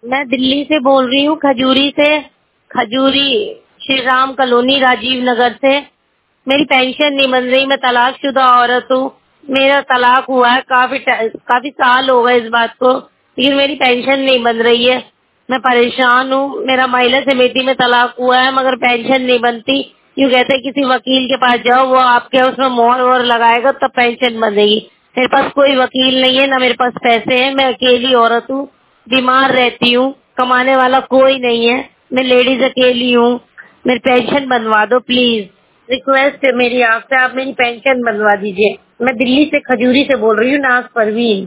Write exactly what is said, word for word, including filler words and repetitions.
मैं दिल्ली से बोल रही हूँ, खजूरी से। खजूरी, श्री राम कॉलोनी, राजीव नगर से। मेरी पेंशन नहीं बन रही। मैं तलाकशुदा औरत हूँ। मेरा तलाक हुआ है, काफी काफी साल हो गए इस बात को, लेकिन मेरी पेंशन नहीं बन रही है। मैं परेशान हूँ। मेरा महिला समिति में तलाक हुआ है, मगर पेंशन नहीं बनती। यूँ कहते हैं किसी वकील के पास जाओ, वो आपके उसमें मोहर वोहर लगाएगा तब पेंशन बनेगी। मेरे पास कोई वकील नहीं है, ना मेरे पास पैसे हैं। मैं अकेली औरत हूँ, बीमार रहती हूँ, कमाने वाला कोई नहीं है। मैं लेडीज अकेली हूँ। मेरी पेंशन बनवा दो प्लीज। रिक्वेस्ट है मेरी आपसे, आप मेरी पेंशन बनवा दीजिए। मैं दिल्ली से, खजूरी से बोल रही हूँ, नाज परवीन।